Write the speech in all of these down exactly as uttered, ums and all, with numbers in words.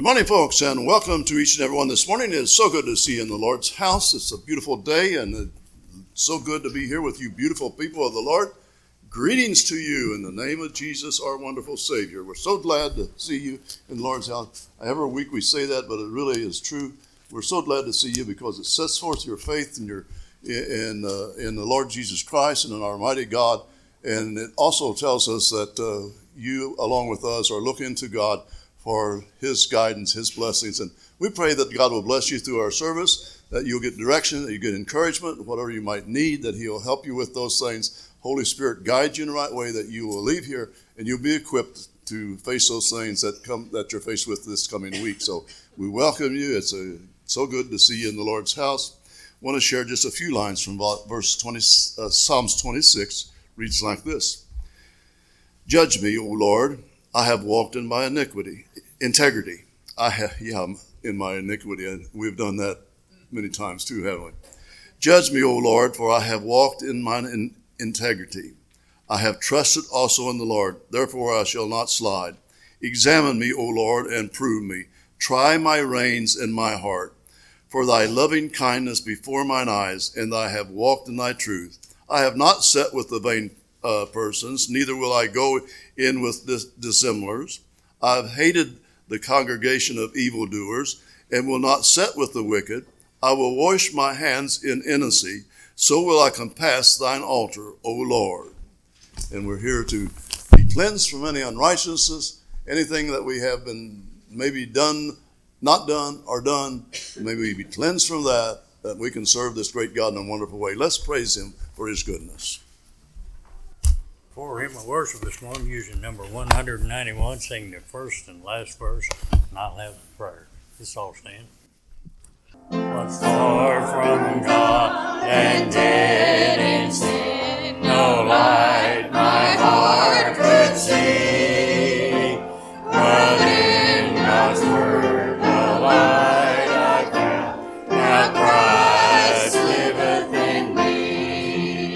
Morning, folks, and welcome to each and every one this morning. It is so good to see you in the Lord's house. It's a beautiful day, and it's so good to be here with you beautiful people of the Lord. Greetings to you in the name of Jesus, our wonderful Savior. We're so glad to see you in the Lord's house. Every week we say that, but it really is true. We're so glad to see you because it sets forth your faith in your in uh, in the Lord Jesus Christ and in our mighty God. And it also tells us that uh, you, along with us, are looking to God for his guidance, his blessings. And we pray that God will bless you through our service, that you'll get direction, that you get encouragement, whatever you might need, that he'll help you with those things. Holy Spirit guide you in the right way, that you will leave here and you'll be equipped to face those things that come that you're faced with this coming week. So we welcome you. It's a, so good to see you in the Lord's house. I want to share just a few lines from verse twenty, uh, Psalms twenty-six. Reads like this. Judge me, O Lord. I have walked in my iniquity, integrity. I have, yeah, in my iniquity. We've done that many times too, haven't we? Judge me, O Lord, for I have walked in mine in integrity. I have trusted also in the Lord, therefore I shall not slide. Examine me, O Lord, and prove me. Try my reins and my heart. For thy loving kindness before mine eyes, and I have walked in thy truth. I have not sat with the vain uh, persons, neither will I go in with dis- dissemblers. I have hated the congregation of evildoers, and will not sit with the wicked. I will wash my hands in innocency, so will I compass thine altar, O Lord. And we're here to be cleansed from any unrighteousness, anything that we have been maybe done, not done, or done. May we be cleansed from that, that we can serve this great God in a wonderful way. Let's praise him for his goodness. For hymn of worship this morning, using number one ninety-one, singing the first and last verse, and I'll have the prayer. Let's all stand. Was far from God and dead in sin, no light my heart could see, but in God's word the light I found, now Christ liveth in me.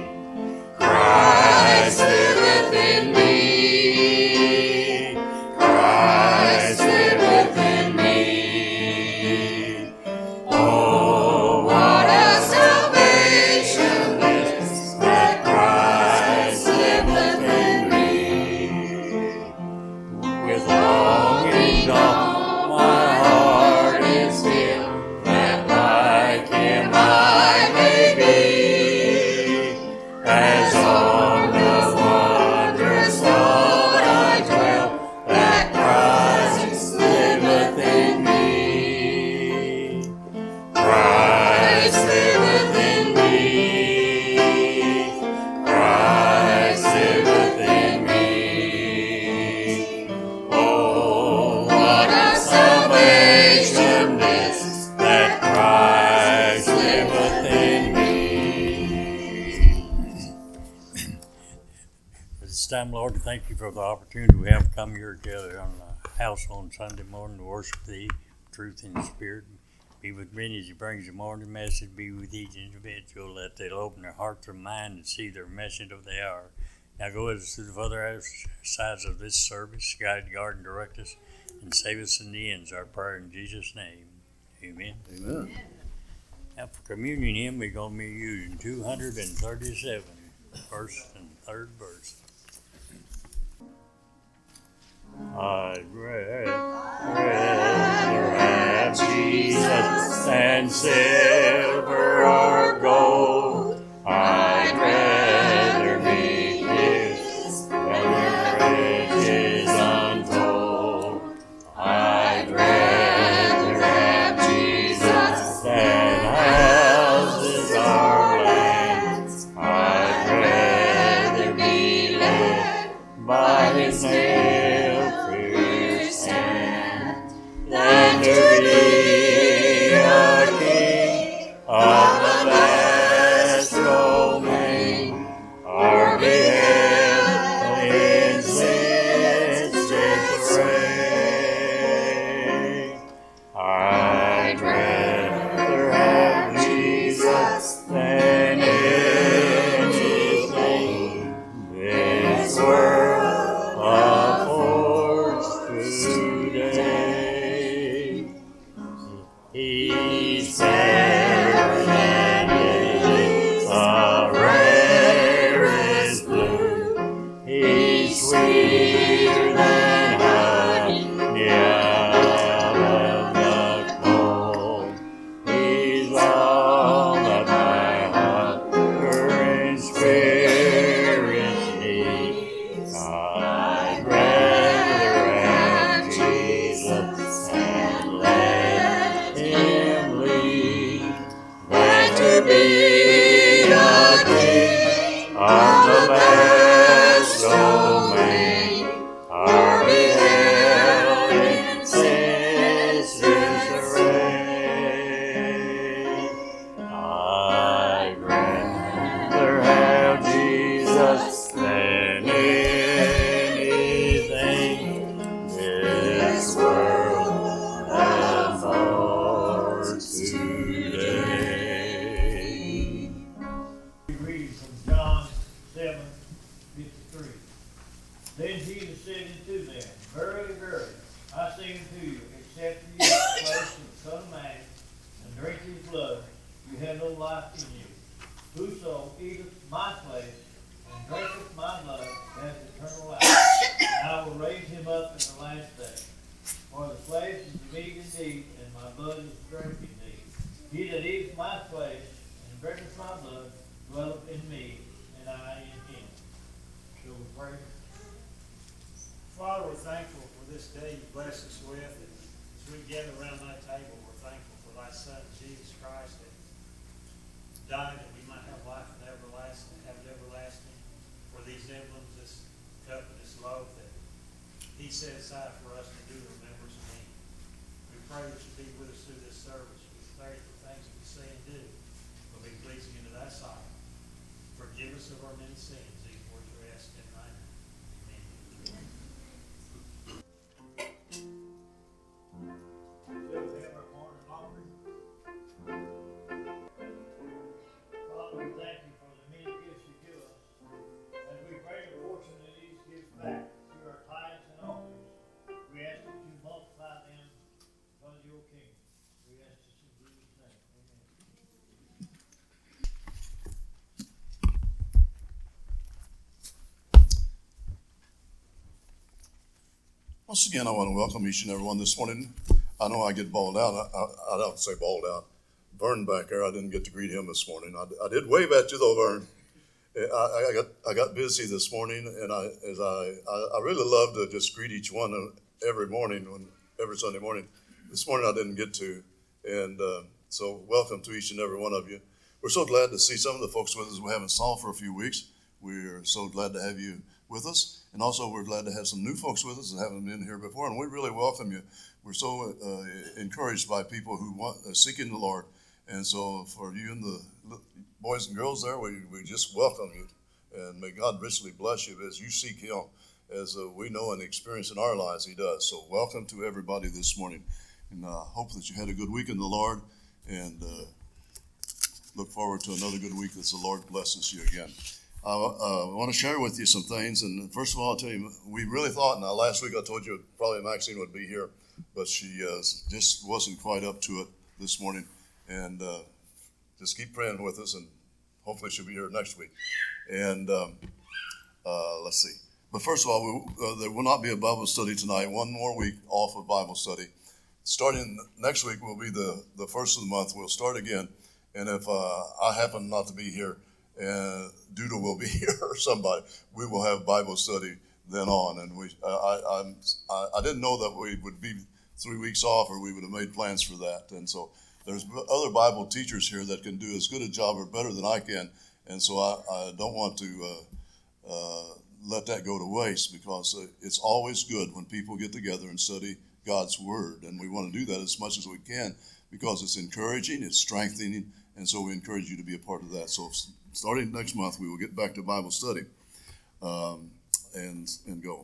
Christ liveth in me. Christ liveth in me. Oh, what a salvation is that Christ liveth in me. With longing all my heart is filled, that like him I may be, as on the wondrous thought I dwell, that Christ liveth in me. Christ liveth in me. Christ liveth in me. Oh, what a salvation this, that Christ liveth in me. At this time, Lord, thank you for the opportunity we have to come here together on the house on Sunday morning to worship thee, truth in the spirit. Be with Benny as he brings the morning message. Be with each individual that they'll open their heart, their mind, and see their message of the hour. Now go with us to the other sides of this service. Guide, guard, and direct us, and save us in the end is our prayer in Jesus' name. Amen. Amen. Now for communion hymn, we're going to be using two thirty-seven, first and third verse. I'd rather have Jesus than silver or gold. I'd rather be his than riches untold. I'd rather have Jesus than houses or lands. I'd rather be led by his nail-pierced hand than to be a king of the vast domain, or be held in sin's disarray. I'd rather have Jesus than anything this world affords today. have no life in you. Whoso eateth my flesh and drinketh my blood hath eternal life, and I will raise him up in the last day. For the flesh is the meat indeed, and my blood is the drink indeed. He that eateth my flesh and drinketh my blood dwelleth in me, and I in him. Shall we pray? Father, we're thankful for this day you bless us with. And as we gather around thy table, we're thankful for thy Son, Jesus Christ, that died that we might have life and everlasting, have it everlasting. For these emblems, this cup and this loaf that he set aside for us to do in remembrance of him. We pray that you be with us through this service. We pray for things we say and do will be pleasing into thy sight. Forgive us of our many sins. These words are asked in thy name. Amen. Shall we have our morning offering? Father, we thank you for the many gifts you give us. As we pray a portion of these gifts back through our tithes and offerings, we ask that you multiply them for your kingdom. We ask this in Jesus' name. Amen. Once again, I want to welcome each and every one this morning. I know I get bawled out. I, I, I don't say bawled out. Vern back there, I didn't get to greet him this morning. I, I did wave at you though, Vern. I, I got I got busy this morning, and I as I, I I really love to just greet each one every morning, when every Sunday morning. This morning I didn't get to, and uh, so welcome to each and every one of you. We're so glad to see some of the folks with us we haven't saw for a few weeks. We're so glad to have you with us, and also we're glad to have some new folks with us that haven't been here before, and we really welcome you. We're so uh, encouraged by people who want uh, seeking the Lord, and so for you and the boys and girls there, we, we just welcome you, and may God richly bless you as you seek Him, as uh, we know and experience in our lives He does. So welcome to everybody this morning, and I uh, hope that you had a good week in the Lord, and uh, look forward to another good week as the Lord blesses you again. I uh, want to share with you some things, and first of all, I'll tell you, we really thought, now last week I told you probably Maxine would be here, but she uh, just wasn't quite up to it this morning, and uh, just keep praying with us, and hopefully she'll be here next week. And um, uh, let's see. But first of all, we, uh, there will not be a Bible study tonight. One more week off of Bible study. Starting next week will be the, the first of the month. We'll start again. And if uh, I happen not to be here, and Doodle will be here or somebody, we will have Bible study then on. And we, I, I, I'm, I, I didn't know that we would be three weeks off, or we would have made plans for that. And so there's other Bible teachers here that can do as good a job or better than I can. And so I, I don't want to uh, uh, let that go to waste, because uh, it's always good when people get together and study God's Word. And we want to do that as much as we can, because it's encouraging, it's strengthening, and so we encourage you to be a part of that. So starting next month, we will get back to Bible study um, and and go.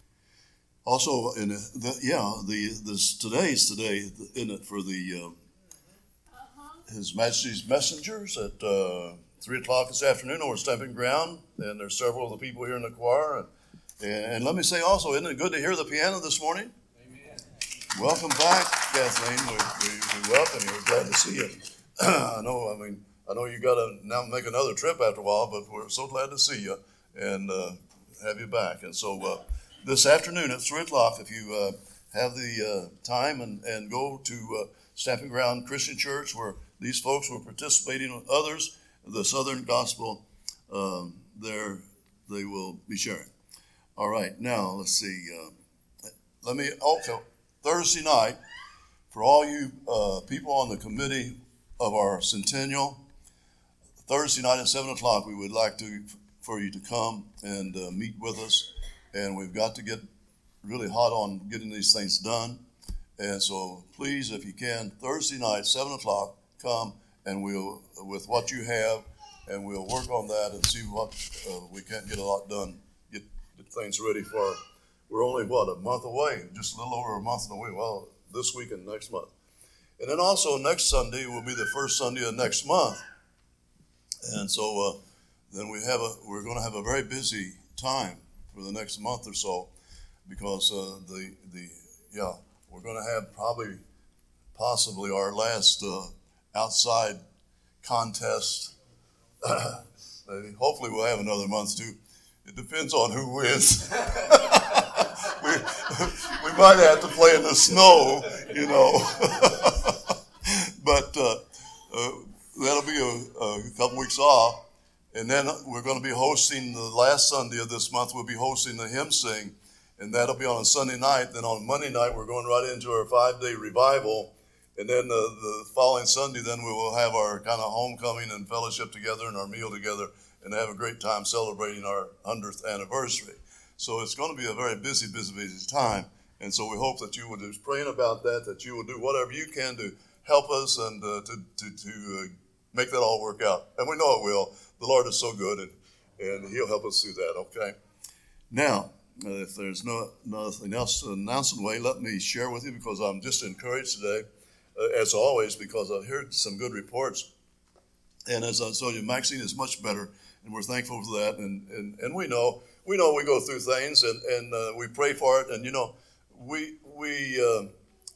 Also, in the, yeah, the this today's today in it for the uh, uh-huh. His Majesty's Messengers at uh, three o'clock this afternoon over Stamping Ground, and there's several of the people here in the choir. And, and let me say also, isn't it good to hear the piano this morning? Amen. Welcome back, Kathleen. We, we, we welcome you. We're glad to see you. I know. I mean. I know you got to now make another trip after a while, but we're so glad to see you and uh, have you back. And so uh, this afternoon at three o'clock, if you uh, have the uh, time and, and go to uh, Stamping Ground Christian Church, where these folks were participating with others, the Southern Gospel, um, there they will be sharing. All right, now let's see. Uh, let me also, Thursday night, for all you uh, people on the committee of our centennial, Thursday night at seven o'clock, we would like to for you to come and uh, meet with us. And we've got to get really hot on getting these things done. And so please, if you can, Thursday night, seven o'clock, come and we'll, with what you have, and we'll work on that and see what uh, we can't get a lot done, get, get things ready for. We're only, what, a month away, just a little over a month away. Well, this week and next month. And then also next Sunday will be the first Sunday of next month. And so uh, then we have a, we're going to have a very busy time for the next month or so, because uh, the, the yeah, we're going to have probably, possibly our last uh, outside contest. Maybe. Hopefully we'll have another month too. It depends on who wins. we, we might have to play in the snow, you know. But uh, uh, that'll be a, a couple weeks off. And then we're going to be hosting the last Sunday of this month. We'll be hosting the hymn sing. And that'll be on a Sunday night. Then on Monday night, we're going right into our five-day revival. And then the, the following Sunday, then we will have our kind of homecoming and fellowship together and our meal together and have a great time celebrating our hundredth anniversary. So it's going to be a very busy, busy, busy time. And so we hope that you will be praying about that, that you will do whatever you can to help us and uh, to, to, to uh, make that all work out. And we know it will. The Lord is so good, and, and he'll help us do that, okay? Now, Uh, if there's no nothing else to announce in the way, let me share with you because I'm just encouraged today, uh, as always, because I've heard some good reports. And as I told you, Maxine is much better, and we're thankful for that. And and, and we know we know we go through things, and and uh, we pray for it. And you know, we we uh,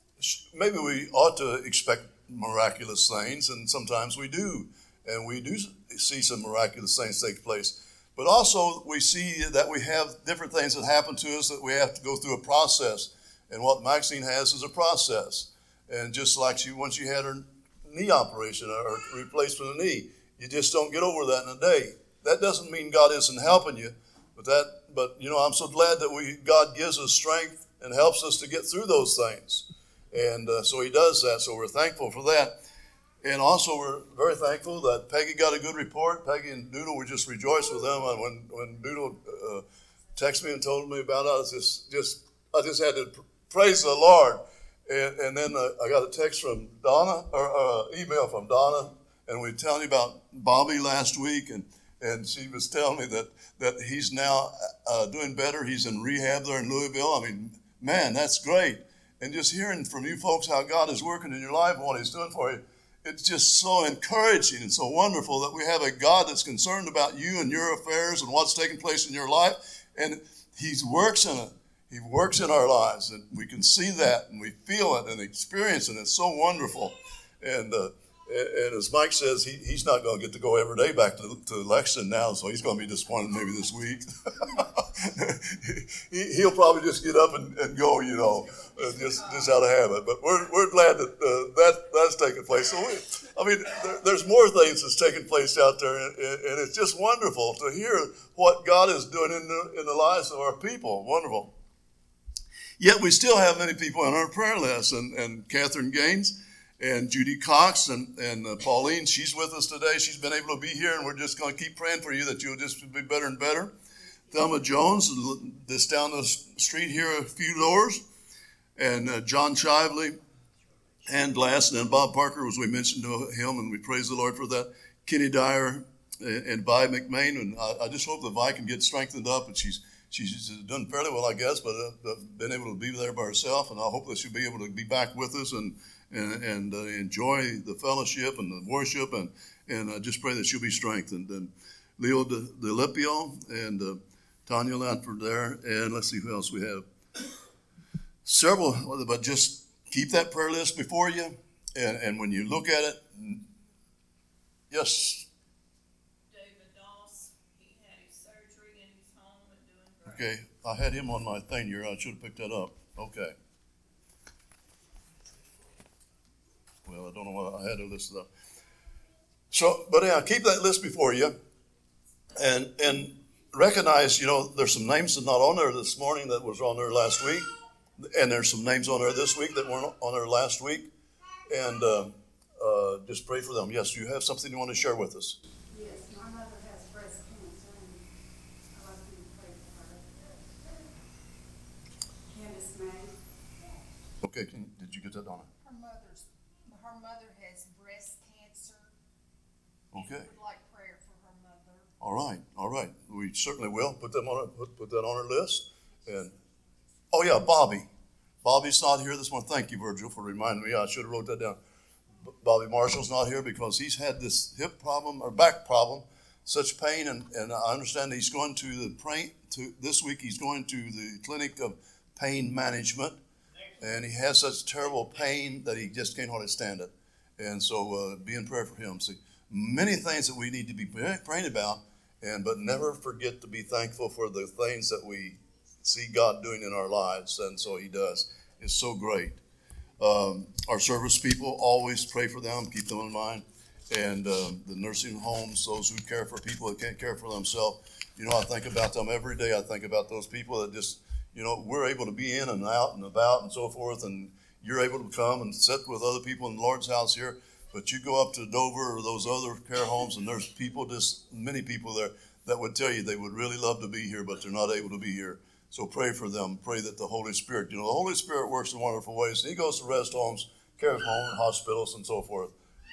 maybe we ought to expect miraculous things, and sometimes we do, and we do see some miraculous things take place. But also we see that we have different things that happen to us that we have to go through a process. And what Maxine has is a process. And just like she, when she had her knee operation or replacement of knee, you just don't get over that in a day. That doesn't mean God isn't helping you. But that, but you know, I'm so glad that we God gives us strength and helps us to get through those things. And uh, so he does that. So we're thankful for that. And also, we're very thankful that Peggy got a good report. Peggy and Doodle, we just rejoiced with them. And when, when Doodle uh, texted me and told me about it, I was just, just, I just had to praise the Lord. And, and then uh, I got a text from Donna, or uh, email from Donna, and we were telling you about Bobby last week, and, and she was telling me that, that he's now uh, doing better. He's in rehab there in Louisville. I mean, man, that's great. And just hearing from you folks how God is working in your life and what he's doing for you, it's just so encouraging and so wonderful that we have a God that's concerned about you and your affairs and what's taking place in your life. And he works in it. He works in our lives. And we can see that and we feel it and experience it. And it's so wonderful. And uh, and as Mike says, he, he's not going to get to go every day back to, to Lexington now, so he's going to be disappointed maybe this week. he, he'll probably just get up and, and go, you know, uh, just just out of habit. But we're we're glad that uh, that that's taking place. So we, I mean, there, there's more things that's taking place out there, and, and it's just wonderful to hear what God is doing in the in the lives of our people. Wonderful. Yet we still have many people on our prayer list, and, and Catherine Gaines and Judy Cox and, and uh, Pauline, she's with us today. She's been able to be here, and we're just going to keep praying for you that you'll just be better and better. Thelma Jones, this down the street here a few doors, and uh, John Shively and Glass, and then Bob Parker, as we mentioned to him, and we praise the Lord for that. Kenny Dyer and, and Vi McMahon, and I, I just hope that Vi can get strengthened up, and she's She's done fairly well, I guess, but uh, been able to be there by herself, and I hope that she'll be able to be back with us and and, and uh, enjoy the fellowship and the worship, and and I just pray that she'll be strengthened. And Leo De, De Lipio and uh, Tanya Lanford there, and let's see who else we have. Several, but just keep that prayer list before you, and, and when you look at it, yes. Okay, I had him on my thing here. I should have picked that up. Okay. Well, I don't know what I had to list it up. So, but yeah, keep that list before you, and and recognize, you know, there's some names that are not on there this morning that was on there last week, and there's some names on there this week that weren't on there last week, and uh, uh, just pray for them. Yes, you have something you want to share with us. Okay, can, did you get that, Donna? Her mother's, her mother has breast cancer. Okay. Would like prayer for her mother. All right, all right. We certainly will put them on our, put, put that on our list. And oh yeah, Bobby. Bobby's not here this morning. Thank you, Virgil, for reminding me. I should have wrote that down. Bobby Marshall's not here because he's had this hip problem or back problem, such pain, and, and I understand he's going to the pain to this week. He's going to the clinic of pain management. And he has such terrible pain that he just can't hardly stand it. And so uh, be in prayer for him. See, many things that we need to be praying about, and but never forget to be thankful for the things that we see God doing in our lives. And so he does. It's so great. Um, our service people, always pray for them, keep them in mind. And um, the nursing homes, those who care for people that can't care for themselves, you know, I think about them every day. I think about those people that just, you know, we're able to be in and out and about and so forth, and you're able to come and sit with other people in the Lord's house here. But you go up to Dover or those other care homes, and there's people, just many people there that would tell you they would really love to be here, but they're not able to be here. So pray for them. Pray that the Holy Spirit, you know, the Holy Spirit works in wonderful ways. He goes to rest homes, care homes, hospitals, and so forth.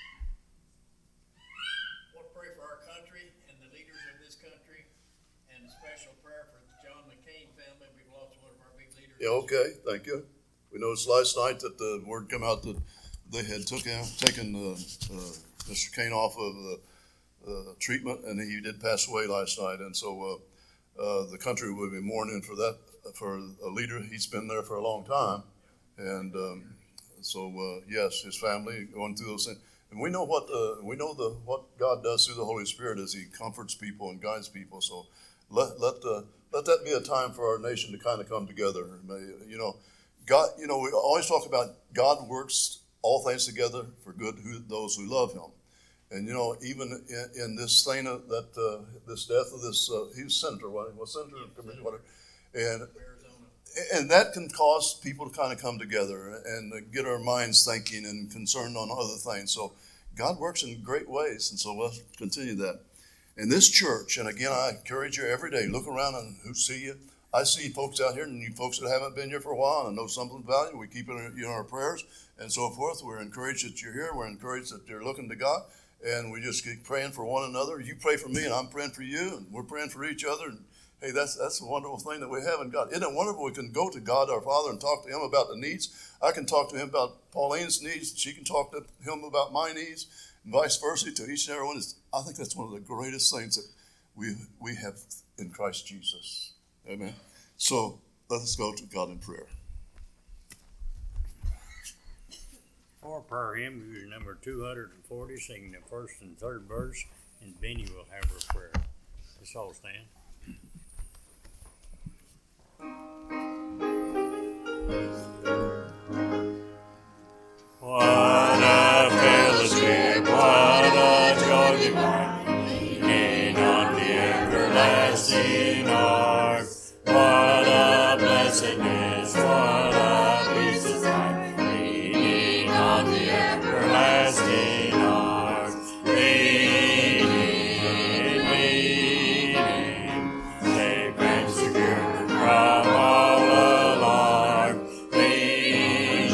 We'll pray for our country and the leaders of this country, and a special prayer for the John McCain family. We've lost one of our big leaders. Yeah, okay, thank you. We noticed last night that the word came out that they had took him, taken uh, uh, Mister Cain off of the uh, treatment, and he did pass away last night. And so uh, uh, the country will be mourning for that, for a leader. He's been there for a long time. And um, so, uh, yes, his family going through those things. And we know what uh, we know the what God does through the Holy Spirit as he comforts people and guides people. So let let uh, let that be a time for our nation to kind of come together. You know, God. You know, we always talk about God works all things together for good who those who love him. And, you know, even in, in this thing of that, uh, this death of this, uh, he was senator, what, what senator, whatever, and, and that can cause people to kind of come together and get our minds thinking and concerned on other things. So God works in great ways, and so let's continue that. In this church, and again, I encourage you every day, look around and who see you. I see folks out here, and you folks that haven't been here for a while and know something about you, we keep it in, in our prayers and so forth. We're encouraged that you're here. We're encouraged that you're looking to God, and we just keep praying for one another. You pray for me, and I'm praying for you, and we're praying for each other. And hey, that's that's a wonderful thing that we have in God. Isn't it wonderful? We can go to God our Father and talk to him about the needs. I can talk to him about Pauline's needs. She can talk to him about my needs, and vice versa to each and every one. I think that's one of the greatest things that we we have in Christ Jesus. Amen. So let us go to God in prayer. For prayer hymn, use number two hundred forty, singing the first and third verse, and Benny will have her prayer. Let's all stand. What a fellowship, what a joy divine, leaning on the everlasting ark. What a blessedness, what a peace of mind, leaning on the everlasting ark. Leaning, leaning, safe and secure from all alarm. Leaning,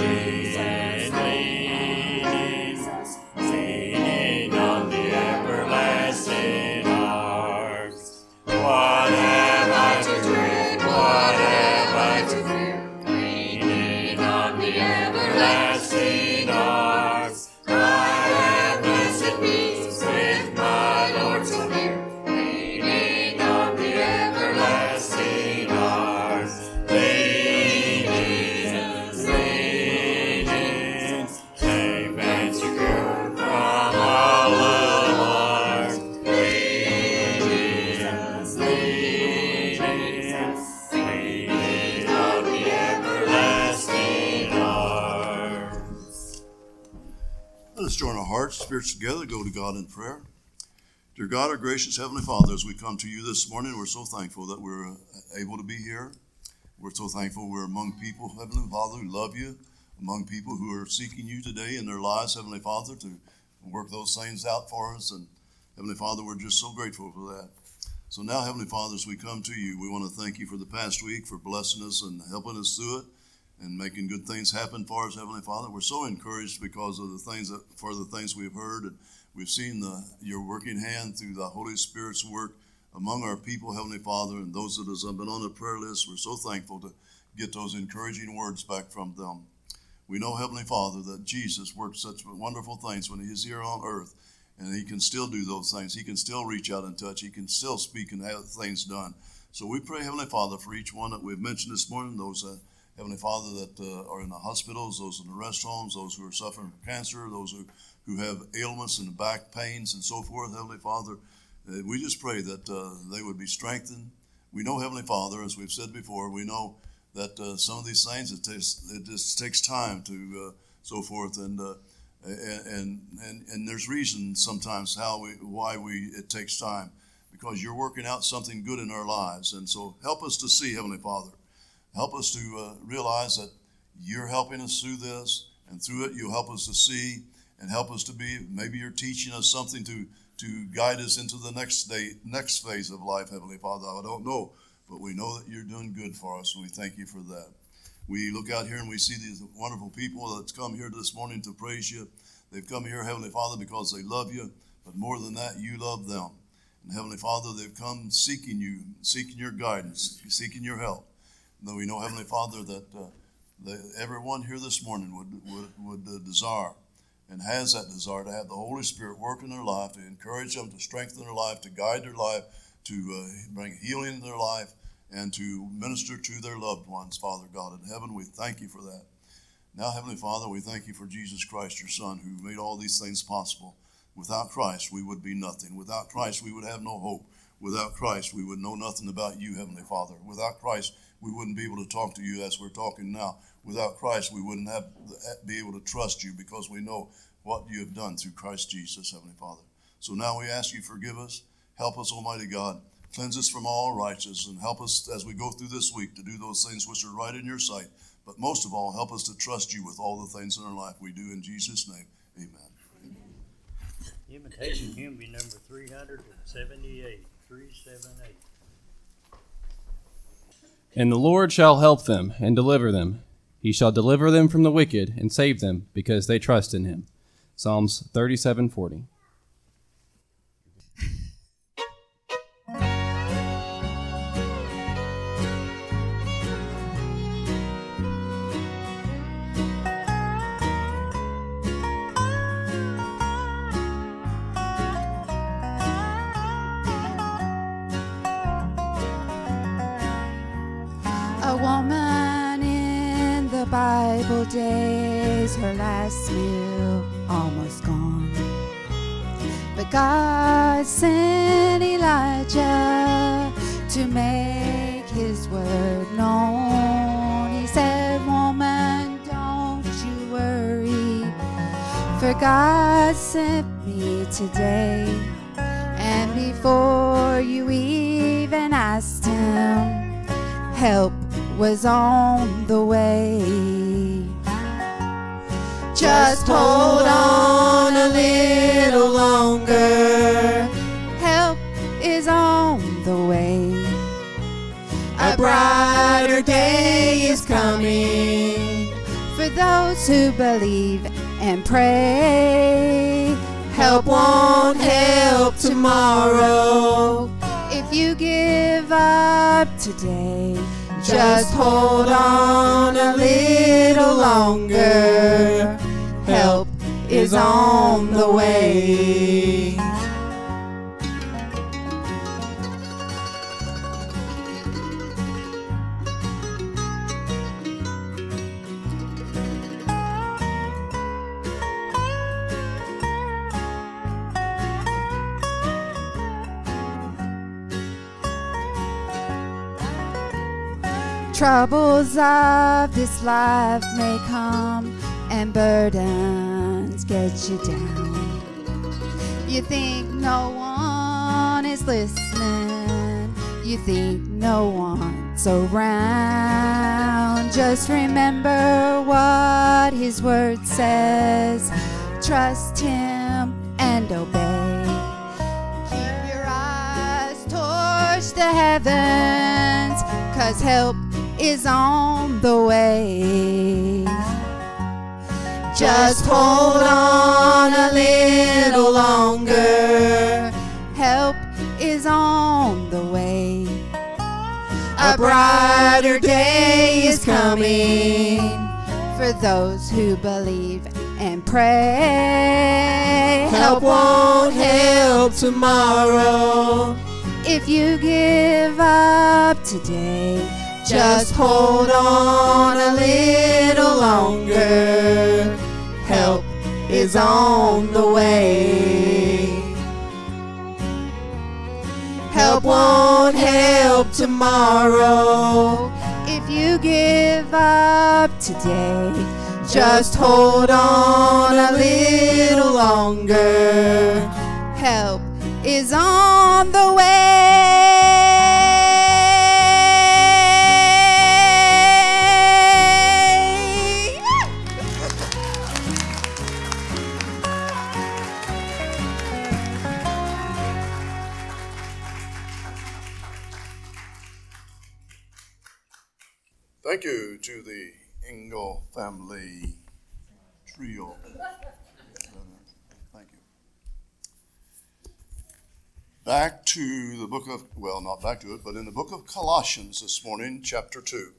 leaning, leaning on the everlasting ark. What have I to dread? What have I to fear? Leaning on the everlasting arms. I have blessed peace with my Lord so near. Leaning on the everlasting arms. Leaning, leaning, safe and secure from all alarm. Leaning, leaning, leaning on the everlasting arms. Let us join our hearts, spirits together, go to God in prayer. Dear God, our gracious Heavenly Father, as we come to you this morning, we're so thankful that we're able to be here. We're so thankful we're among people, Heavenly Father, who love you, among people who are seeking you today in their lives, Heavenly Father, to work those things out for us. And Heavenly Father, we're just so grateful for that. So now, Heavenly Father, as we come to you, we want to thank you for the past week, for blessing us and helping us through it and making good things happen for us, Heavenly Father. We're so encouraged because of the things that, for the things we've heard, and we've seen the, your working hand through the Holy Spirit's work among our people, Heavenly Father, and those that have been on the prayer list. We're so thankful to get those encouraging words back from them. We know, Heavenly Father, that Jesus worked such wonderful things when he is here on earth, and he can still do those things. He can still reach out and touch. He can still speak and have things done. So we pray, Heavenly Father, for each one that we've mentioned this morning, those uh, Heavenly Father, that uh, are in the hospitals, those in the rest homes, those who are suffering from cancer, those who who have ailments and back pains and so forth, Heavenly Father. Uh, we just pray that uh, they would be strengthened. We know, Heavenly Father, as we've said before, we know that uh, some of these things, it, takes, it just takes time to uh, so forth, and, uh, and and and there's reasons sometimes how we why we it takes time, because you're working out something good in our lives. And so help us to see, Heavenly Father. Help us to uh, realize that you're helping us through this, and through it you'll help us to see and help us to be, maybe you're teaching us something to to guide us into the next day, next phase of life, Heavenly Father. I don't know, but we know that you're doing good for us, and we thank you for that. We look out here and we see these wonderful people that's come here this morning to praise you. They've come here, Heavenly Father, because they love you, but more than that, you love them. And Heavenly Father, they've come seeking you, seeking your guidance, seeking your help. And though we know, Heavenly Father, that, uh, that everyone here this morning would, would, would uh, desire and has that desire to have the Holy Spirit work in their life, to encourage them, to strengthen their life, to guide their life, to uh, bring healing in their life, and to minister to their loved ones, Father God in heaven. We thank you for that. Now, Heavenly Father, we thank you for Jesus Christ, your Son, who made all these things possible. Without Christ, we would be nothing. Without Christ, we would have no hope. Without Christ, we would know nothing about you, Heavenly Father. Without Christ, we wouldn't be able to talk to you as we're talking now. Without Christ, we wouldn't have be able to trust you, because we know what you have done through Christ Jesus, Heavenly Father. So now we ask you, forgive us. Help us, Almighty God. Cleanse us from all unrighteousness, and help us as we go through this week to do those things which are right in your sight. But most of all, help us to trust you with all the things in our life. We do in Jesus' name. Amen. Invitation hymn be number three hundred seventy-eight, three seventy-eight. And the Lord shall help them and deliver them. He shall deliver them from the wicked and save them, because they trust in him. Psalms thirty-seven forty. A woman in the Bible days, her last meal almost gone. But God sent Elijah to make his word known. He said, woman, don't you worry, for God sent me today. And before you even asked him, help was on the way. Just hold on a little longer. Help is on the way. A brighter day is coming for those who believe and pray. Help won't help tomorrow if you give up today. Just hold on a little longer. Help is on the way. Troubles of this life may come and burdens get you down. You think no one is listening. You think no one's around. Just remember what his word says. Trust him and obey. Keep your eyes towards the heavens, 'cause help is on the way. Just hold on a little longer. Help is on the way. A brighter day is coming for those who believe and pray. Help won't help tomorrow if you give up today. Just hold on a little longer. Help is on the way. Help won't help tomorrow if you give up today. Just hold on a little longer. Help is on the way. Thank you to the Engel family trio. Thank you. Back to the book of, well, not back to it, but in the book of Colossians this morning, chapter two.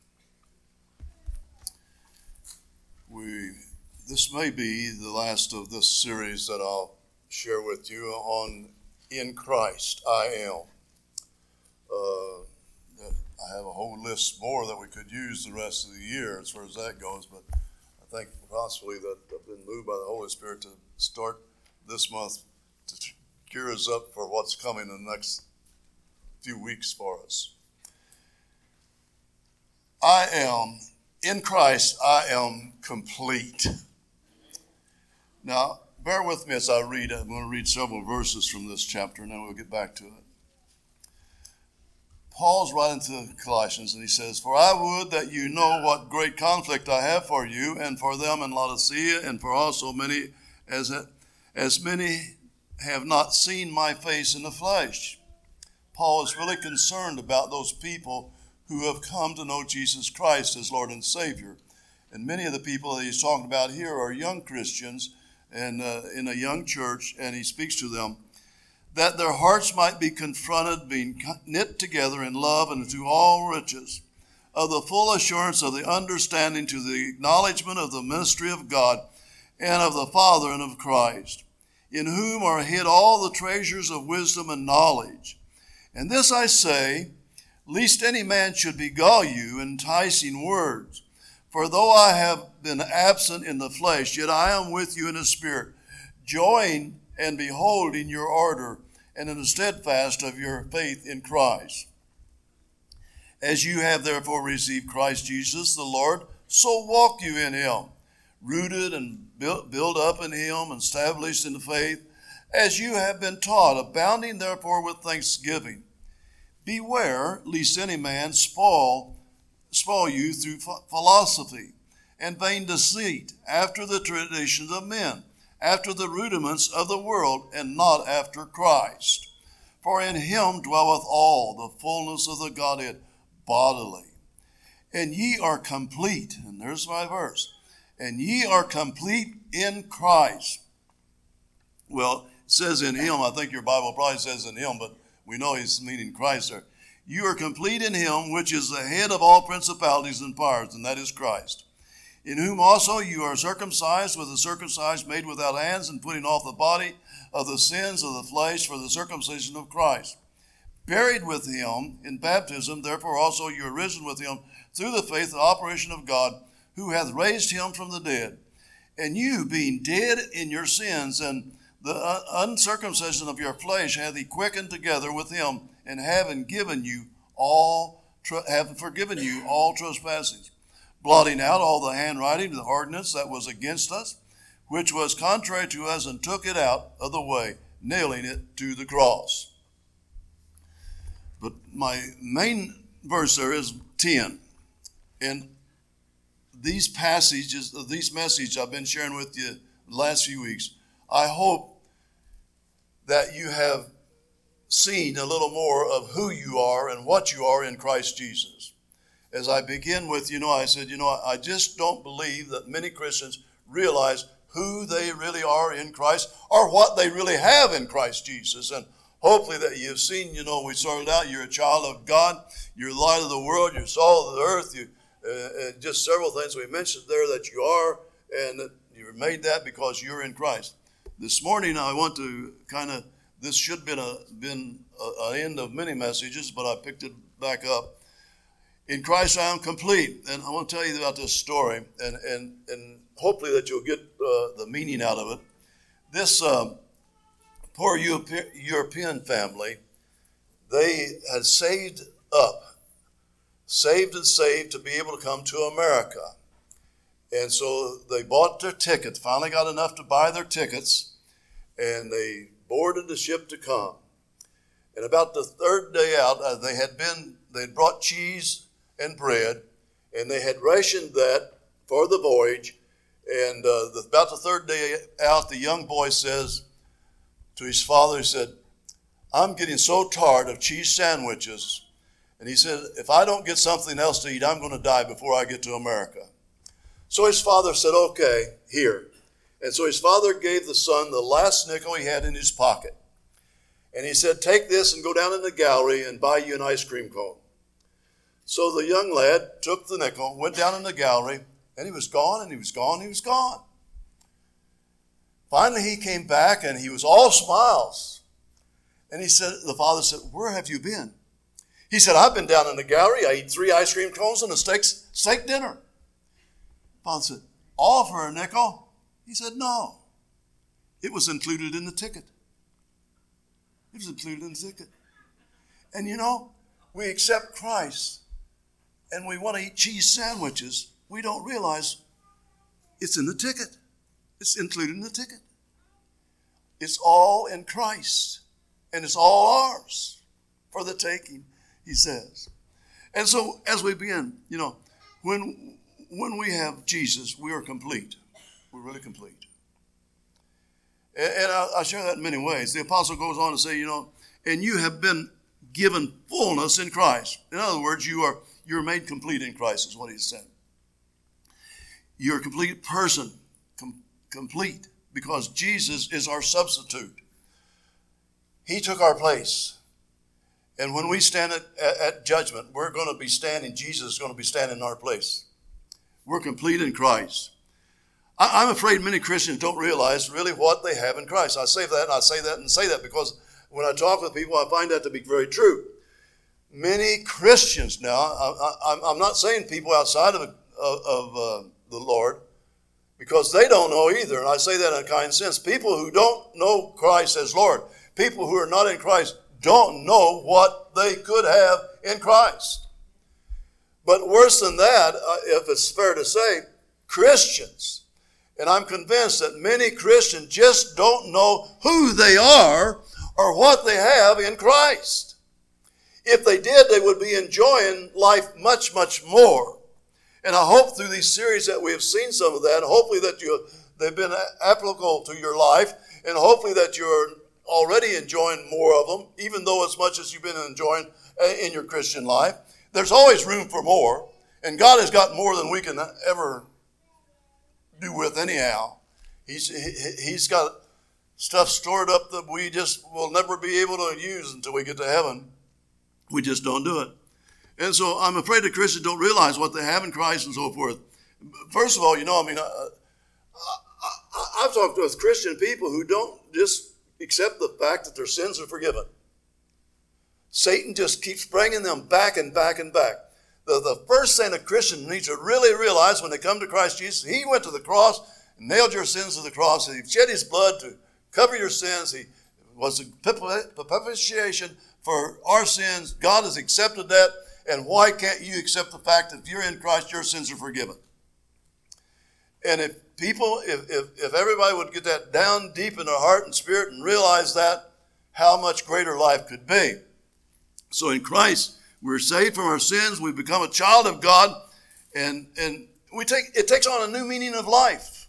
We, this may be the last of this series that I'll share with you on In Christ I Am. Uh, I have a whole list more that we could use the rest of the year as far as that goes, but I think possibly that I've been moved by the Holy Spirit to start this month to gear us up for what's coming in the next few weeks for us. I am, in Christ, I am complete. Now, bear with me as I read. I'm going to read several verses from this chapter, and then we'll get back to it. Paul's writing to the Colossians, and he says, "For I would that you know what great conflict I have for you and for them in Laodicea, and for also many, as, as many have not seen my face in the flesh." Paul is really concerned about those people who have come to know Jesus Christ as Lord and Savior. And many of the people that he's talking about here are young Christians and uh, in a young church, and he speaks to them, that their hearts might be confronted, being knit together in love and to all riches, of the full assurance of the understanding to the acknowledgement of the ministry of God and of the Father and of Christ, in whom are hid all the treasures of wisdom and knowledge. And this I say, lest any man should beguile you enticing words. For though I have been absent in the flesh, yet I am with you in the spirit, joying and beholding your ardor and in the steadfast of your faith in Christ. As you have therefore received Christ Jesus the Lord, so walk you in him, rooted and built, built up in him, and established in the faith, as you have been taught, abounding therefore with thanksgiving. Beware lest any man spoil, spoil you through philosophy and vain deceit, after the traditions of men, after the rudiments of the world, and not after Christ. For in him dwelleth all the fullness of the Godhead bodily. And ye are complete, and there's my verse, and ye are complete in Christ. Well, it says in him, I think your Bible probably says in him, but we know he's meaning Christ there. You are complete in him, which is the head of all principalities and powers, and that is Christ. In whom also you are circumcised with a circumcision made without hands, and putting off the body of the sins of the flesh for the circumcision of Christ. Buried with him in baptism, therefore also you are risen with him through the faith and operation of God, who hath raised him from the dead. And you, being dead in your sins and the uncircumcision of your flesh, hath he quickened together with him, and having given you all, having forgiven you all trespasses, blotting out all the handwriting of the ordinance that was against us, which was contrary to us, and took it out of the way, nailing it to the cross. But my main verse there is ten. And these passages, these messages I've been sharing with you the last few weeks, I hope that you have seen a little more of who you are and what you are in Christ Jesus. As I begin with, you know, I said, you know, I just don't believe that many Christians realize who they really are in Christ or what they really have in Christ Jesus. And hopefully that you've seen, you know, we started out, you're a child of God, you're the light of the world, you're salt of the earth, you, uh, and just several things we mentioned there that you are, and that you're made that because you're in Christ. This morning I want to kind of, this should have been a, been a, a end of many messages, but I picked it back up. In Christ I am complete. And I want to tell you about this story, and, and, and hopefully that you'll get uh, the meaning out of it. This uh, poor European family, they had saved up, saved and saved to be able to come to America. And so they bought their tickets, finally got enough to buy their tickets, and they boarded the ship to come. And about the third day out, uh, they had been, they had brought cheese and bread, and they had rationed that for the voyage. And uh, the, about the third day out, the young boy says to his father, he said, I'm getting so tired of cheese sandwiches. And he said, if I don't get something else to eat, I'm going to die before I get to America. So his father said, okay, here. And so his father gave the son the last nickel he had in his pocket. And he said, take this and go down in the gallery and buy you an ice cream cone. So the young lad took the nickel, went down in the gallery, and he was gone, and he was gone, and he was gone. Finally, he came back, and he was all smiles. And he said, the father said, where have you been? He said, I've been down in the gallery. I eat three ice cream cones and a steak, steak dinner. Father said, all for a nickel? He said, no. It was included in the ticket. It was included in the ticket. And you know, we accept Christ and we want to eat cheese sandwiches. We don't realize it's in the ticket. It's included in the ticket. It's all in Christ. And it's all ours for the taking, he says. And so as we begin, you know, when When we have Jesus, we are complete. We're really complete. And, and I, I share that in many ways. The apostle goes on to say, you know, and you have been given fullness in Christ. In other words, you are you're made complete in Christ, is what he said. You're a complete person, com- complete, because Jesus is our substitute. He took our place. And when we stand at, at, at judgment, we're going to be standing, Jesus is going to be standing in our place. We're complete in Christ. I, I'm afraid many Christians don't realize really what they have in Christ. I say that and I say that and say that because when I talk with people, I find that to be very true. Many Christians now, I, I, I'm not saying people outside of, of, of uh, the Lord, because they don't know either. And I say that in a kind sense. People who don't know Christ as Lord, people who are not in Christ, don't know what they could have in Christ. But worse than that, uh, if it's fair to say, Christians, and I'm convinced that many Christians just don't know who they are or what they have in Christ. If they did, they would be enjoying life much, much more. And I hope through these series that we have seen some of that, hopefully that you, they've been applicable to your life, and hopefully that you're already enjoying more of them, even though as much as you've been enjoying in your Christian life. There's always room for more, and God has got more than we can ever do with anyhow. He's he, He's got stuff stored up that we just will never be able to use until we get to heaven. We just don't do it. And so I'm afraid that Christians don't realize what they have in Christ and so forth. First of all, you know, I mean, I, I, I, I've talked with Christian people who don't just accept the fact that their sins are forgiven. Satan just keeps bringing them back and back and back. The, the first thing a Christian needs to really realize when they come to Christ Jesus, he went to the cross and nailed your sins to the cross. He shed his blood to cover your sins. He was a propitiation for our sins. God has accepted that. And why can't you accept the fact that if you're in Christ, your sins are forgiven? And if people, if, if, if everybody would get that down deep in their heart and spirit and realize that, how much greater life could be. So in Christ, we're saved from our sins. We become a child of God, and and we take it takes on a new meaning of life.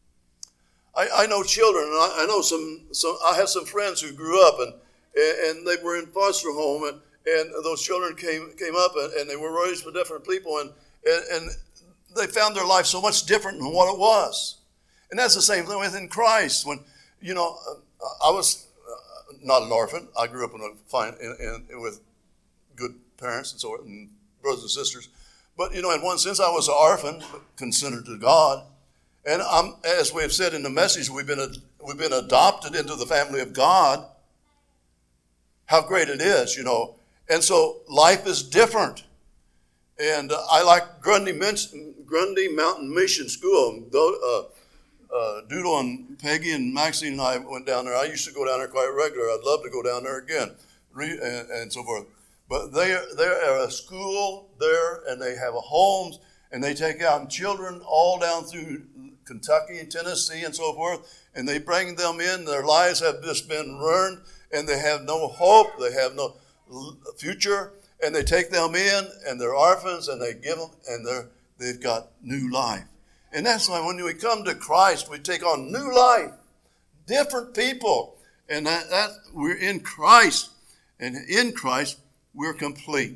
I, I know children, and I, I know some some. I have some friends who grew up, and and they were in foster home, and, and those children came came up, and, and they were raised with different people, and, and and they found their life so much different than what it was. And that's the same thing within Christ. When you know, I was not an orphan. I grew up in a fine in, in, with good parents and so on, and brothers and sisters. But, you know, in one sense, I was an orphan, considered to God. And I'm, as we have said in the message, we've been we've been adopted into the family of God. How great it is, you know. And so life is different. And uh, I like Grundy, Min- Grundy Mountain Mission School. Though, uh, uh, Doodle and Peggy and Maxine and I went down there. I used to go down there quite regular. I'd love to go down there again, Re- and, and so forth. But they are, they are a school there, and they have a homes, and they take out children all down through Kentucky and Tennessee and so forth, and they bring them in. Their lives have just been ruined, and they have no hope. They have no future, and they take them in, and they're orphans, and they give them, and they're they've got new life. And that's why when we come to Christ, we take on new life, different people, and that, that we're in Christ, and in Christ we're complete.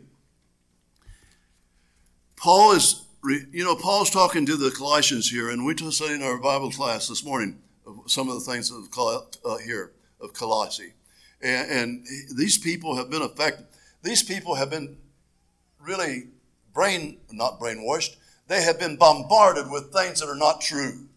Paul is, you know, Paul's talking to the Colossians here, and we just studied in our Bible class this morning some of the things of uh, here of Colossae, and, and these people have been affected. These people have been really brain, not brainwashed. They have been bombarded with things that are not true.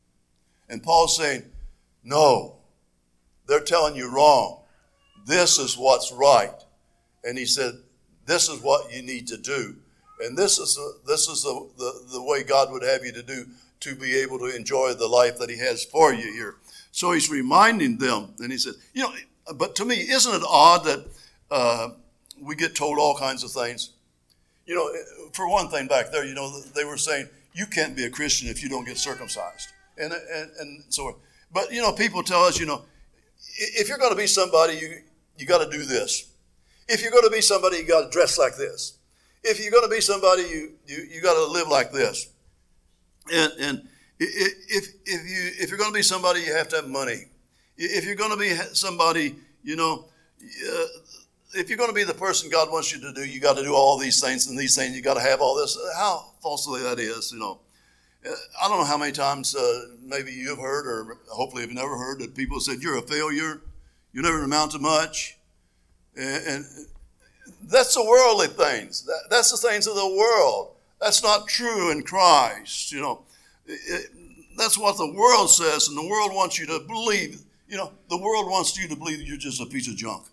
And Paul's saying, no, they're telling you wrong. This is what's right. And he said, this is what you need to do. And this is the, this is the, the, the way God would have you to do to be able to enjoy the life that he has for you here. So he's reminding them. And he said, you know, but to me, isn't it odd that uh, we get told all kinds of things? You know, for one thing back there, you know, they were saying, you can't be a Christian if you don't get circumcised. And, and, and so, but, you know, people tell us, you know, if you're going to be somebody, you, you got to do this. If you're going to be somebody, you got to dress like this. If you're going to be somebody, you, you, you got to live like this. And, and if, if, you, if you're going to be somebody, you have to have money. If you're going to be somebody, you know, uh, if you're going to be the person God wants you to do, you got to do all these things and these things. You got to have all this. How falsely that is, you know. I don't know how many times uh, maybe you've heard, or hopefully you've never heard, that people said, you're a failure. You never amount to much. And, and that's the worldly things. That, that's the things of the world. That's not true in Christ, you know. It, it, that's what the world says, and the world wants you to believe. You know, the world wants you to believe you're just a piece of junk.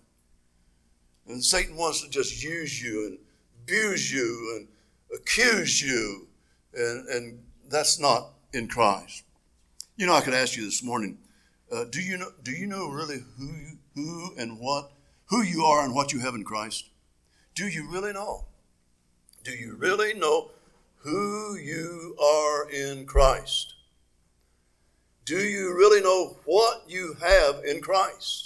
And Satan wants to just use you and abuse you and accuse you. And, and that's not in Christ. You know, I could ask you this morning, uh, do you know do you know really who you, who and what, who you are and what you have in Christ? Do you really know? Do you really know who you are in Christ? Do you really know what you have in Christ?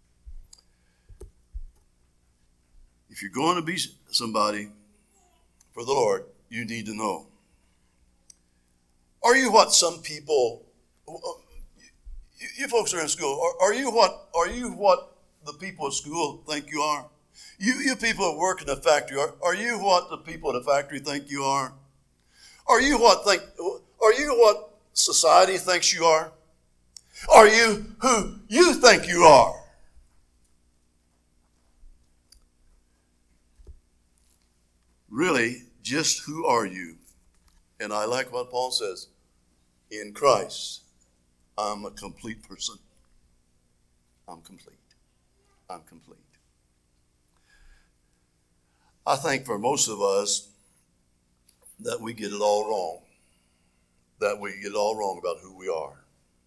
If you're going to be somebody for the Lord, you need to know. Are you what some people, you, you folks are in school, are, are you what are you what the people at school think you are? You, you people that work in the factory, are, are you what the people at the factory think you are? Are you what think? Are you what society thinks you are? Are you who you think you are? Really, just who are you? And I like what Paul says. In Christ, I'm a complete person. I'm complete. I'm complete. I think for most of us that we get it all wrong. That we get it all wrong about who we are.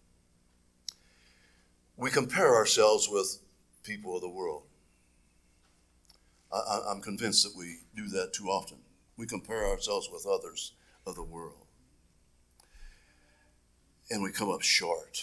We compare ourselves with people of the world. I, I'm convinced that we do that too often. We compare ourselves with others of the world. And we come up short.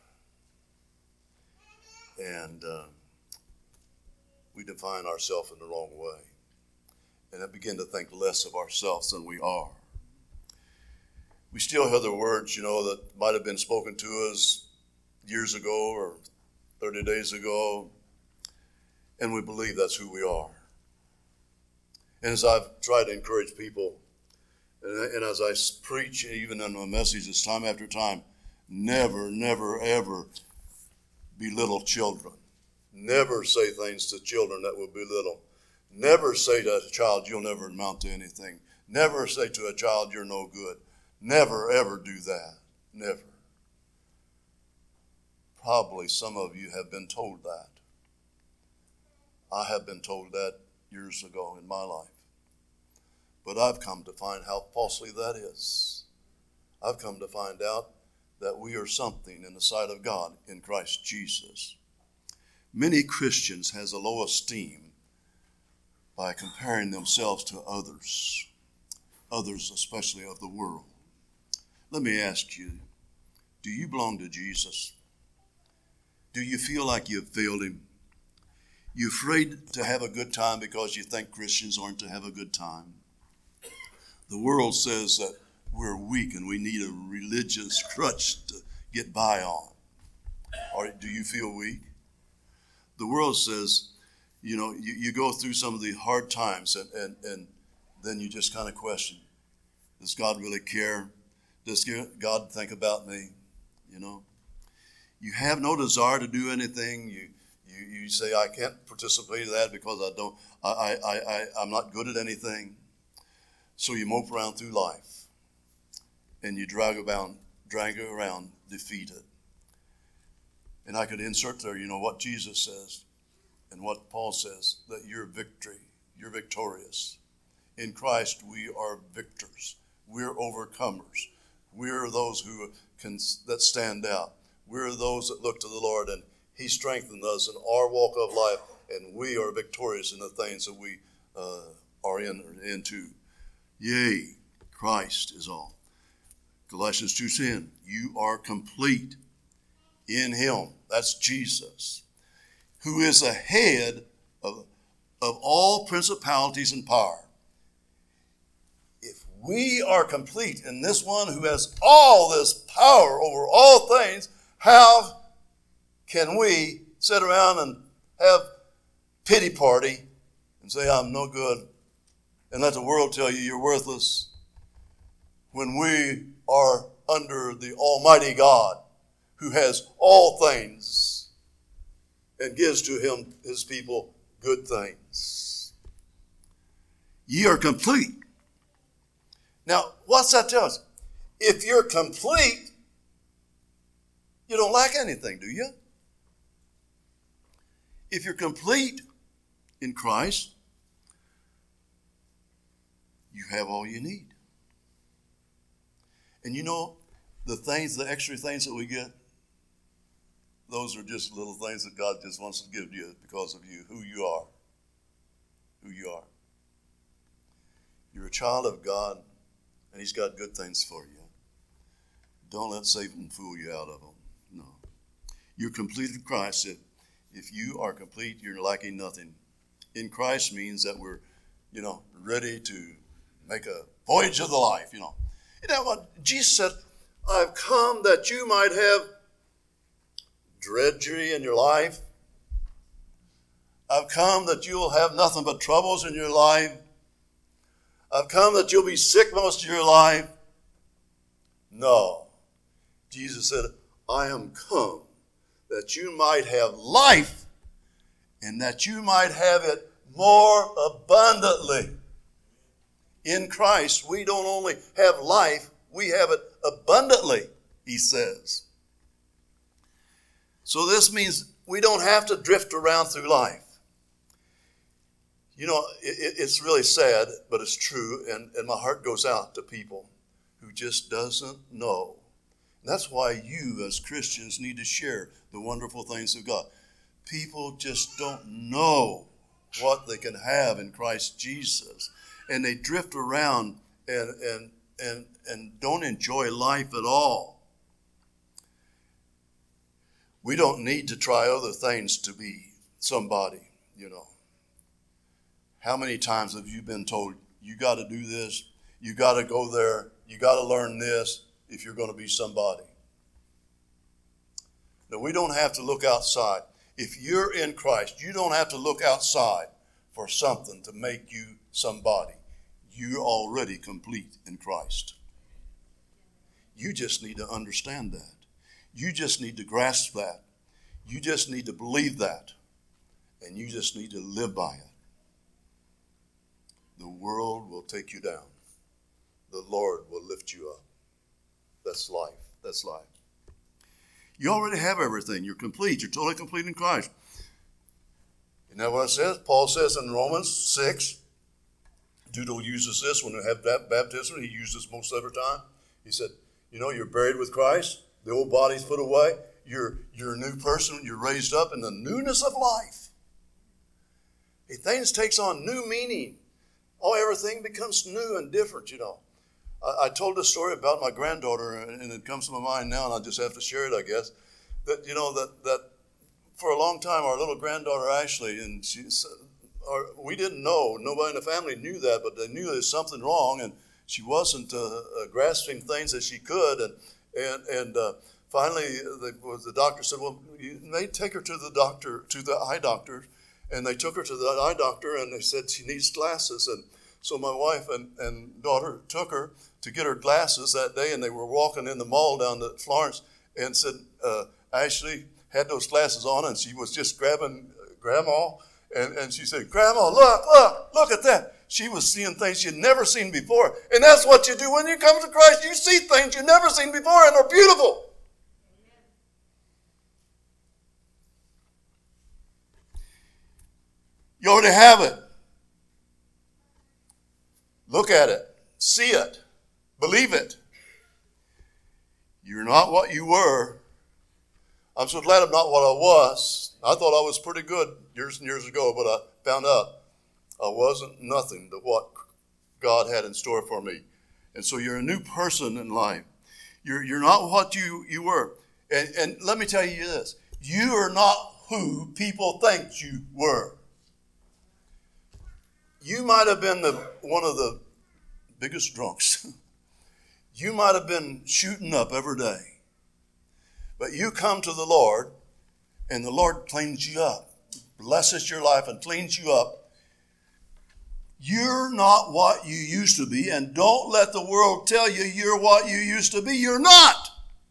And uh, we define ourselves in the wrong way. And I begin to think less of ourselves than we are. We still hear the words, you know, that might have been spoken to us years ago or thirty days ago. And we believe that's who we are. And as I've tried to encourage people, and, and as I preach, even in my messages, time after time, never, never, ever belittle children. Never say things to children that will belittle. Never say to a child, you'll never amount to anything. Never say to a child, you're no good. Never, ever do that. Never. Probably some of you have been told that. I have been told that years ago in my life. But I've come to find how falsely that is. I've come to find out that we are something in the sight of God in Christ Jesus. Many Christians has a low esteem by comparing themselves to others, others especially of the world. Let me ask you, do you belong to Jesus? Do you feel like you've failed him? You're afraid to have a good time because you think Christians aren't to have a good time. The world says that we're weak and we need a religious crutch to get by on. Or do you feel weak? The world says, you know, you, you go through some of the hard times and, and, and then you just kind of question, does God really care? Does God think about me? You know, you have no desire to do anything. You you, you say, I can't participate in that because I don't, I, I, I, I'm not good at anything. So you mope around through life and you drag around, drag around defeated. And I could insert there, you know, what Jesus says and what Paul says, that you're victory, you're victorious. In Christ, we are victors. We're overcomers. We're those who can, that stand out. We're those that look to the Lord, and he strengthened us in our walk of life, and we are victorious in the things that we uh, are in into. Yea, Christ is all. Galatians two ten, you are complete in him. That's Jesus, who is the head of, of all principalities and power. If we are complete in this one who has all this power over all things, how can we sit around and have pity party and say, I'm no good, and let the world tell you you're worthless, when we are under the Almighty God who has all things and gives to him, his people, good things. Ye are complete. Now, what's that tell us? If you're complete, you don't lack anything, do you? If you're complete in Christ, you have all you need. And you know, the things, the extra things that we get, those are just little things that God just wants to give you because of you, who you are. Who you are. You're a child of God, and he's got good things for you. Don't let Satan fool you out of them. No. You're complete in Christ. If, if you are complete, you're lacking nothing. In Christ means that we're, you know, ready to make a voyage of the life, you know. You know what? Jesus said, I've come that you might have drudgery in your life. I've come that you'll have nothing but troubles in your life. I've come that you'll be sick most of your life. No. Jesus said, I am come that you might have life and that you might have it more abundantly. In Christ, we don't only have life, we have it abundantly, he says. So this means we don't have to drift around through life. You know, it, it's really sad, but it's true, and, and my heart goes out to people who just doesn't know. And that's why you as Christians need to share the wonderful things of God. People just don't know what they can have in Christ Jesus. And they drift around and and and, and don't enjoy life at all. We don't need to try other things to be somebody, you know. How many times have you been told, you got to do this, you got to go there, you got to learn this if you're going to be somebody? No, we don't have to look outside. If you're in Christ, you don't have to look outside for something to make you somebody. You're already complete in Christ. You just need to understand that. You just need to grasp that. You just need to believe that. And you just need to live by it. The world will take you down. The Lord will lift you up. That's life. That's life. You already have everything. You're complete. You're totally complete in Christ. Isn't that what it says? Paul says in Romans six, Doodle uses this when we have that baptism. He uses most every time. He said, you know, you're buried with Christ. The old body's put away. You're, you're a new person. You're raised up in the newness of life. Hey, things takes on new meaning. Oh, everything becomes new and different, you know. I, I told a story about my granddaughter, and, and it comes to my mind now, and I just have to share it, I guess. That, you know, that, that for a long time, our little granddaughter Ashley, and she, our, we didn't know, nobody in the family knew that, but they knew there was something wrong, and she wasn't uh, uh, grasping things as she could, and and and uh, finally the, the doctor said, well, you may take her to the doctor, to the eye doctor, and they took her to the eye doctor, and they said she needs glasses, and so my wife and, and daughter took her to get her glasses that day, and they were walking in the mall down to Florence, and said, uh, Ashley had those glasses on, and she was just grabbing Grandma, and, and she said, Grandma, look, look, look at that. She was seeing things she'd never seen before. And that's what you do when you come to Christ. You see things you've never seen before, and they're beautiful. You already have it. Look at it. See it. Believe it. You're not what you were. I'm so glad I'm not what I was. I thought I was pretty good years and years ago, but I found out I wasn't nothing to what God had in store for me. And so you're a new person in life. You're, you're not what you, you were. And, and let me tell you this. You are not who people think you were. You might have been the, one of the biggest drunks. You might have been shooting up every day. But you come to the Lord, and the Lord cleans you up, blesses your life and cleans you up. You're not what you used to be, and don't let the world tell you you're what you used to be. You're not.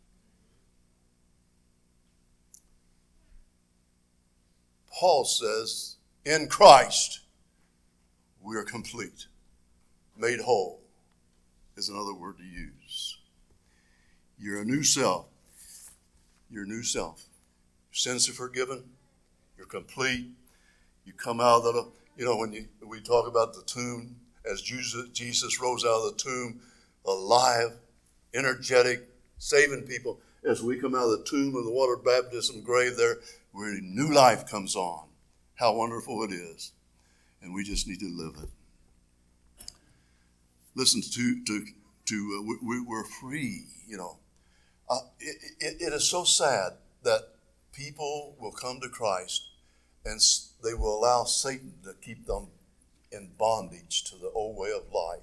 Paul says, in Christ, we are complete. Made whole is another word to use. You're a new self. You're a new self. Your sins are forgiven. You're complete. You come out of the, you know, when you, we talk about the tomb, as Jesus, Jesus rose out of the tomb, alive, energetic, saving people. As we come out of the tomb of the water baptism grave there, where new life comes on. How wonderful it is. And we just need to live it. Listen to, to, to uh, we, we're free, you know. Uh, it, it, it is so sad that people will come to Christ and they will allow Satan to keep them in bondage to the old way of life.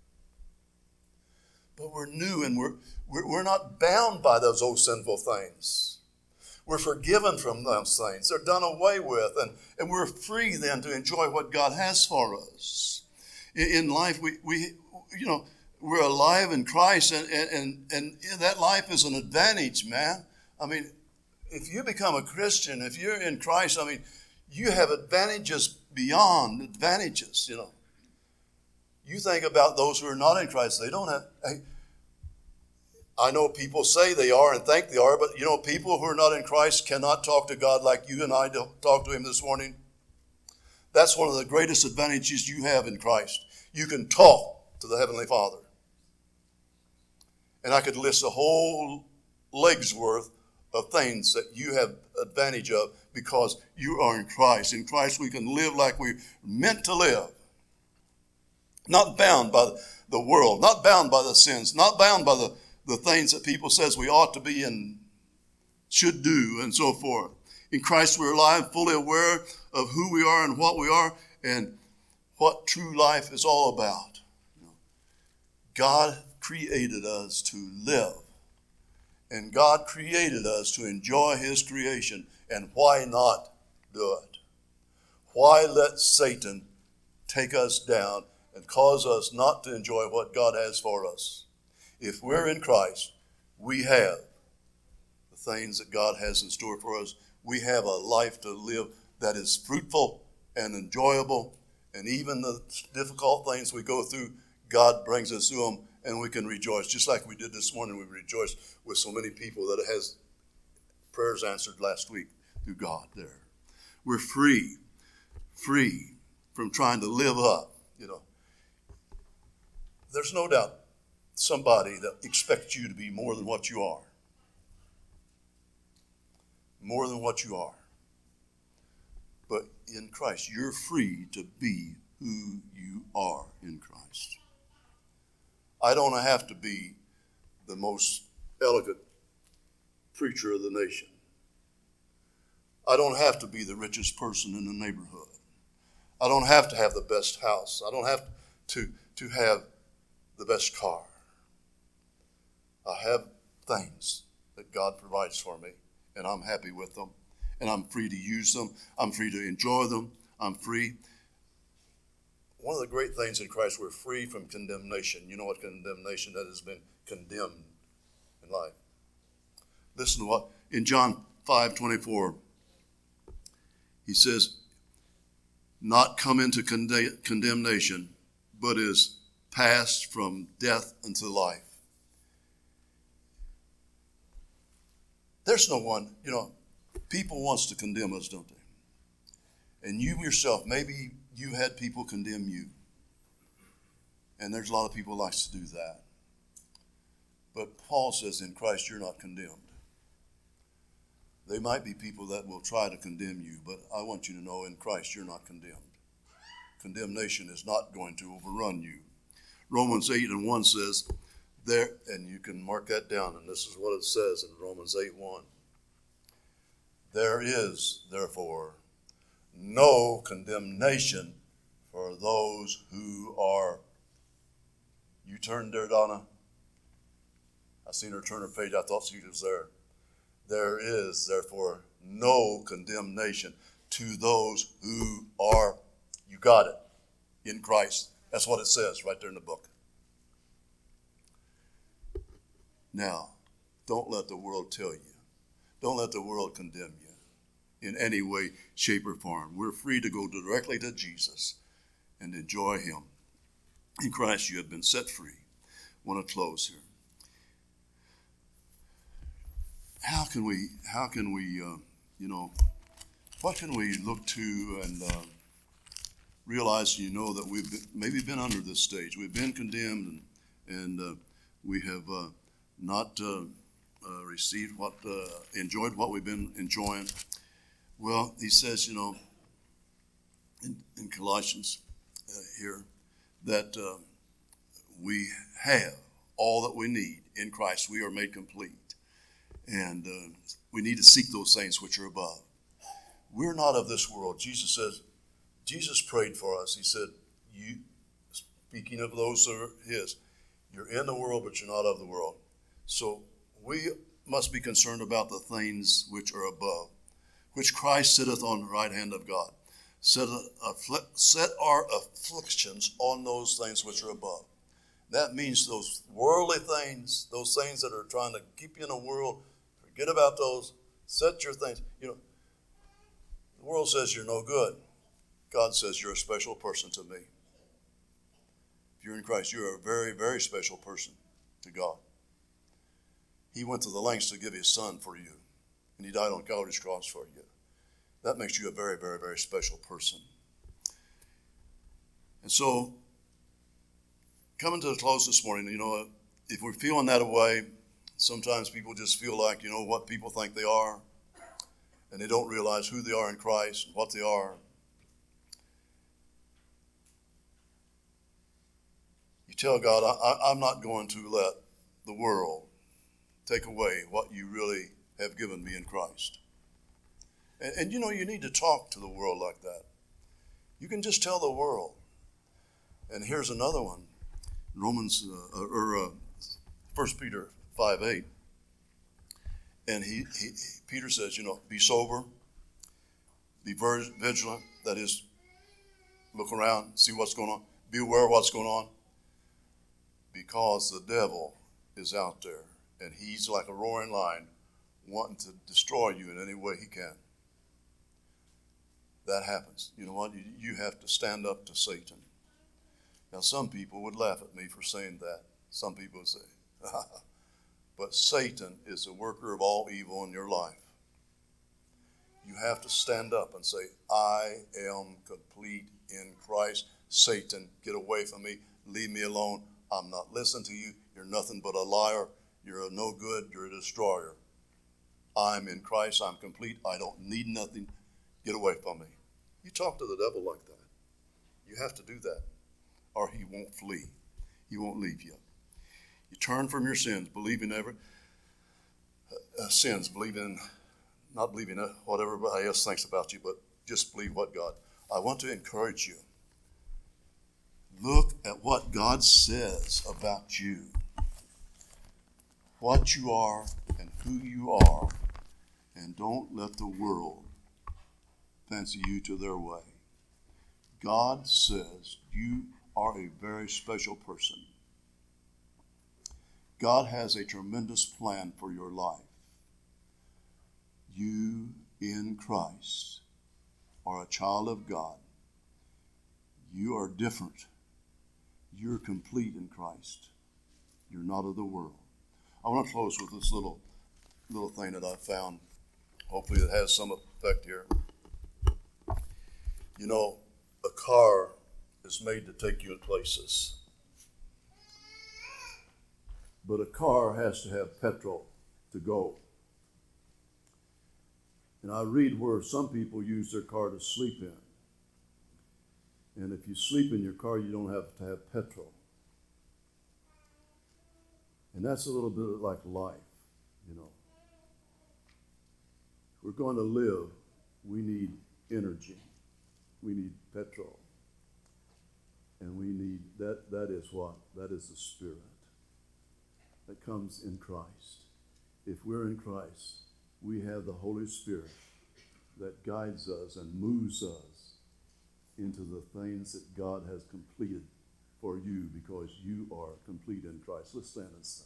But we're new, and we're, we're, we're not bound by those old sinful things. We're forgiven from those things. They're done away with, and, and we're free then to enjoy what God has for us. In, in life, we, we, you know, we're alive in Christ, and, and, and that life is an advantage, man. I mean, if you become a Christian, if you're in Christ, I mean, you have advantages beyond advantages, you know. You think about those who are not in Christ. They don't have, I, I know people say they are and think they are, but you know, people who are not in Christ cannot talk to God like you and I talk to him this morning. That's one of the greatest advantages you have in Christ. You can talk to the Heavenly Father. And I could list a whole leg's worth of things that you have advantage of because you are in Christ. In Christ we can live like we're meant to live. Not bound by the world, not bound by the sins, not bound by the, the things that people says we ought to be and should do and so forth. In Christ we're alive, fully aware of who we are and what we are and what true life is all about. God created us to live. And God created us to enjoy his creation. And why not do it? Why let Satan take us down and cause us not to enjoy what God has for us? If we're in Christ, we have the things that God has in store for us. We have a life to live that is fruitful and enjoyable. And even the difficult things we go through, God brings us through them, and we can rejoice. Just like we did this morning, we rejoiced with so many people that has prayers answered last week through God there. We're free, free from trying to live up, you know. there's no doubt somebody that expects you to be more than what you are. More than what you are. But in Christ, you're free to be who you are in Christ. I don't have to be the most elegant preacher of the nation. I don't have to be the richest person in the neighborhood. I don't have to have the best house. I don't have to, to have the best car. I have things that God provides for me, and I'm happy with them, and I'm free to use them. I'm free to enjoy them. I'm free. One of the great things in Christ, we're free from condemnation. You know what condemnation that has been condemned in life. Listen to what, in John five twenty-four, he says, not come into condemnation, but is passed from death unto life. There's no one, you know, people wants to condemn us, don't they? And you yourself, maybe you had people condemn you. And there's a lot of people who likes to do that. But Paul says in Christ you're not condemned. There might be people that will try to condemn you, but I want you to know in Christ you're not condemned. Condemnation is not going to overrun you. Romans eight and one says, there, and you can mark that down, and this is what it says in Romans eight one. There is, therefore, no condemnation for those who are. You turned there, Donna? I seen her turn her page. I thought she was there. There is, therefore, no condemnation to those who are, you got it, in Christ. That's what it says right there in the book. Now, don't let the world tell you. Don't let the world condemn you in any way, shape, or form. We're free to go directly to Jesus and enjoy him. In Christ, you have been set free. I want to close here. How can we, how can we, uh, you know, what can we look to and uh, realize, you know, that we've been, maybe been under this stage. We've been condemned and, and uh, we have uh, not uh, uh, received what, uh, enjoyed what we've been enjoying. Well, he says, you know, in, in Colossians uh, here, that uh, we have all that we need in Christ. We are made complete. And uh, we need to seek those things which are above. We're not of this world. Jesus says, Jesus prayed for us. He said, you, speaking of those that are his, you're in the world, but you're not of the world. So we must be concerned about the things which are above, which Christ sitteth on the right hand of God. Set, a, set our afflictions on those things which are above. That means those worldly things, those things that are trying to keep you in the world, forget about those. Set your things. You know, the world says you're no good. God says you're a special person to me. If you're in Christ, you're a very, very special person to God. He went to the lengths to give his son for you, and he died on Calvary's cross for you. That makes you a very, very, very special person. And so, coming to the close this morning, you know, if we're feeling that way, sometimes people just feel like, you know, what people think they are, and they don't realize who they are in Christ and what they are. You tell God, I, I'm not going to let the world take away what you really have given me in Christ. And, and you know, you need to talk to the world like that. You can just tell the world. And here's another one. Romans, uh, or uh, First Peter five eight. And he, he, Peter says, you know, be sober, be vigilant, that is, look around, see what's going on, be aware of what's going on, because the devil is out there, and he's like a roaring lion, wanting to destroy you in any way he can. That happens. You know what? You, you have to stand up to Satan. Now, some people would laugh at me for saying that. Some people would say, but Satan is the worker of all evil in your life. You have to stand up and say, I am complete in Christ. Satan, get away from me. Leave me alone. I'm not listening to you. You're nothing but a liar. You're a no good. You're a destroyer. I'm in Christ. I'm complete. I don't need nothing. Get away from me. You talk to the devil like that. You have to do that, or he won't flee. He won't leave you. You turn from your sins, believe in every uh, sins, believe in, not believing uh, what everybody else thinks about you, but just believe what God. I want to encourage you. Look at what God says about you, what you are and who you are, and don't let the world fancy you to their way. God says you are a very special person. God has a tremendous plan for your life. You in Christ are a child of God. You are different. You're complete in Christ. You're not of the world. I want to close with this little little thing that I found. Hopefully it has some effect here. You know, a car is made to take you in places. But a car has to have petrol to go. And I read where some people use their car to sleep in. And if you sleep in your car, you don't have to have petrol. And that's a little bit like life, you know. If we're going to live, we need energy. We need petrol. And we need, that. that is what? That is the Spirit that comes in Christ. If we're in Christ, we have the Holy Spirit that guides us and moves us into the things that God has completed for you, because you are complete in Christ. Let's stand and sing.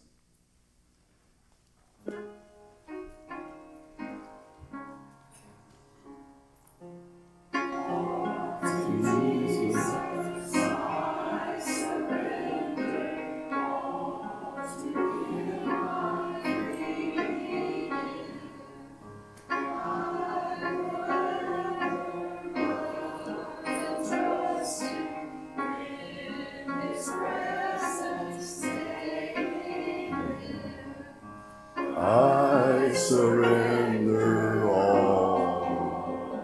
I surrender all.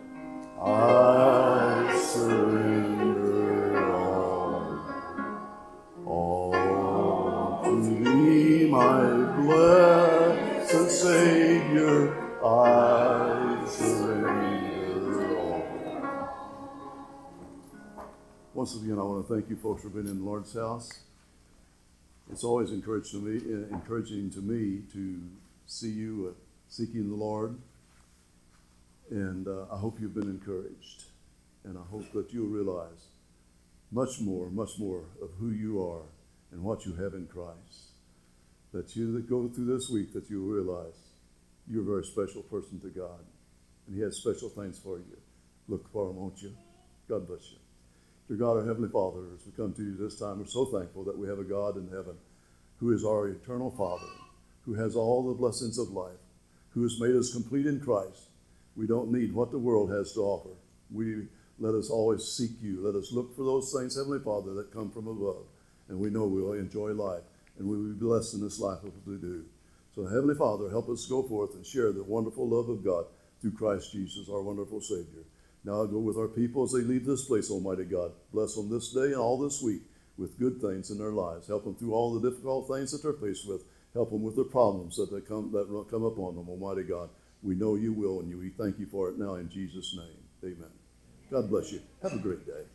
I surrender all. All to thee, my blessed Savior, I surrender all. Once again, I want to thank you folks for being in the Lord's house. It's always encouraging to me, encouraging to me to see you uh, seeking the Lord, and uh, I hope you've been encouraged, and I hope that you'll realize much more, much more of who you are and what you have in Christ. That you that go through this week, that you'll realize you're a very special person to God, and He has special things for you. Look for Him, won't you? God bless you. Dear God, our Heavenly Father, as we come to you this time, we're so thankful that we have a God in heaven who is our eternal Father, who has all the blessings of life, who has made us complete in Christ. We don't need what the world has to offer. We let us always seek you. Let us look for those things, Heavenly Father, that come from above, and we know we'll enjoy life, and we will be blessed in this life if we do. So, Heavenly Father, help us go forth and share the wonderful love of God through Christ Jesus, our wonderful Savior. Now I'll go with our people as they leave this place, Almighty God. Bless them this day and all this week with good things in their lives. Help them through all the difficult things that they're faced with. Help them with the problems that they come that will come upon them, Almighty God. We know you will, and we thank you for it now in Jesus' name. Amen. God bless you. Have a great day.